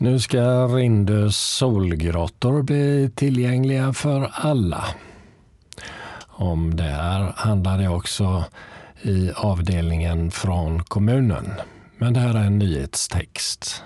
Nu ska Rindös solgrottor bli tillgängliga för alla. Om det här handlar det också i avdelningen från kommunen. Men det här är en nyhetstext.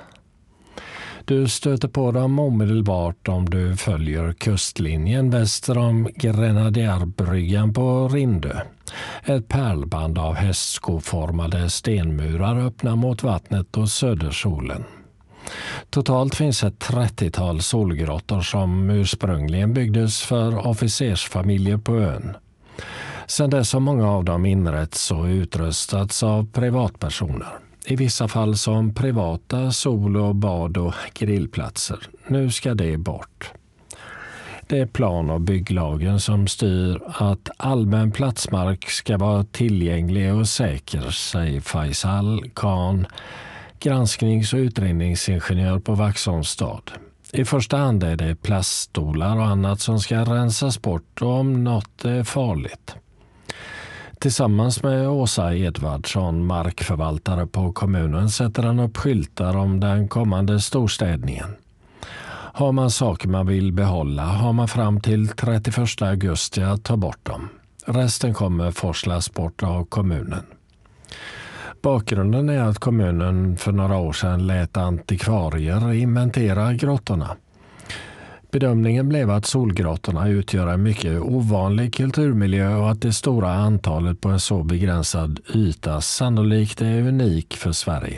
Du stöter på dem omedelbart om du följer kustlinjen väster om Grenadierbryggan på Rindö. Ett pärlband av hästskoformade stenmurar öppnar mot vattnet och södersolen. Totalt finns ett 30-tal solgrottor som ursprungligen byggdes för officersfamiljer på ön. Sedan dess har många av dem inrätts och utrustats av privatpersoner. I vissa fall som privata sol- och bad- och grillplatser. Nu ska det bort. Det är plan- och bygglagen som styr att allmän platsmark ska vara tillgänglig och säker, säger Faisal Khan, gransknings- och utredningsingenjör på Vaxholms stad. I första hand är det plaststolar och annat som ska rensas bort om något är farligt. Tillsammans med Åsa Edvardsson, markförvaltare på kommunen, sätter han upp skyltar om den kommande storstädningen. Har man saker man vill behålla har man fram till 31 augusti att ta bort dem. Resten kommer forslas bort av kommunen. Bakgrunden är att kommunen för några år sedan lät antikvarier inventera grottorna. Bedömningen blev att solgrottorna utgör en mycket ovanlig kulturmiljö och att det stora antalet på en så begränsad yta sannolikt är unik för Sverige.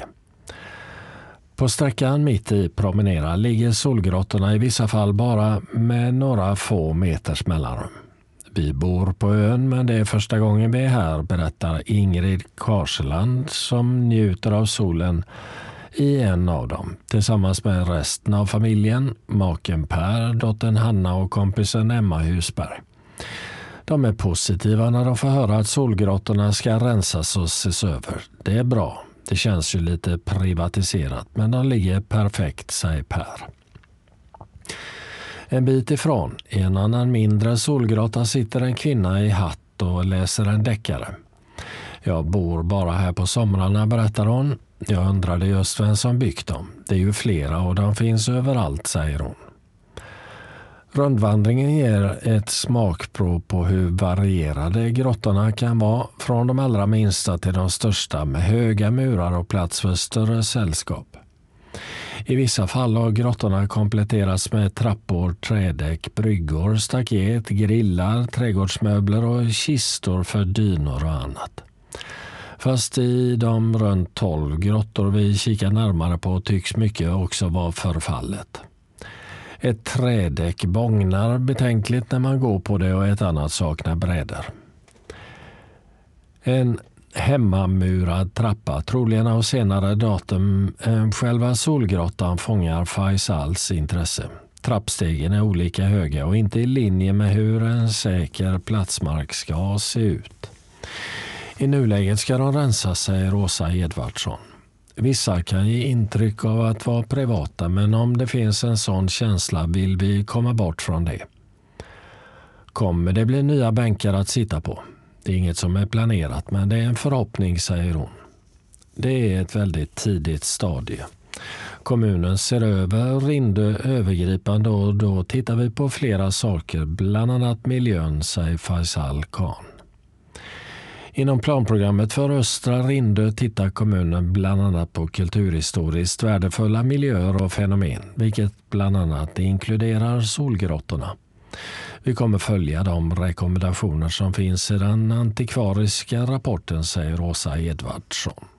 På sträckan mitt i promenera ligger solgrottorna i vissa fall bara med några få meters mellanrum. Vi bor på ön, men det är första gången vi är här, berättar Ingrid Karseland som njuter av solen i en av dem. Tillsammans med resten av familjen, maken Per, dottern Hanna och kompisen Emma Husberg. De är positiva när de får höra att solgrottorna ska rensas och ses över. Det är bra. Det känns ju lite privatiserat, men de ligger perfekt, säger Per. En bit ifrån, i en annan mindre solgrotta, sitter en kvinna i hatt och läser en deckare. Jag bor bara här på somrarna, berättar hon. Jag undrade just vem som byggt dem. Det är ju flera och de finns överallt, säger hon. Rundvandringen ger ett smakprov på hur varierade grottorna kan vara, från de allra minsta till de största med höga murar och plats för större sällskap. I vissa fall har grottorna kompletterats med trappor, trädäck, bryggor, staket, grillar, trädgårdsmöbler och kistor för dynor och annat. Fast i de runt 12 grottor vi kikar närmare på tycks mycket också vara förfallet. Ett trädäck bångnar betänkligt när man går på det och ett annat saknar brädor. En hemmamurad trappa, troligen av senare datum än själva solgrottan, fångar Faisals intresse. Trappstegen är olika höga och inte i linje med hur en säker platsmark ska se ut. I nuläget ska de rensas, säger Åsa Edvardsson. Vissa kan ge intryck av att vara privata, men om det finns en sån känsla vill vi komma bort från det. Kommer det bli nya bänkar att sitta på? Det är inget som är planerat, men det är en förhoppning, säger hon. Det är ett väldigt tidigt stadie. Kommunen ser över Rindö övergripande och då tittar vi på flera saker, bland annat miljön, säger Faisal Khan. Inom planprogrammet för Östra Rindö tittar kommunen bland annat på kulturhistoriskt värdefulla miljöer och fenomen, vilket bland annat inkluderar solgrottorna. Vi kommer följa de rekommendationer som finns i den antikvariska rapporten, säger Åsa Edvardsson.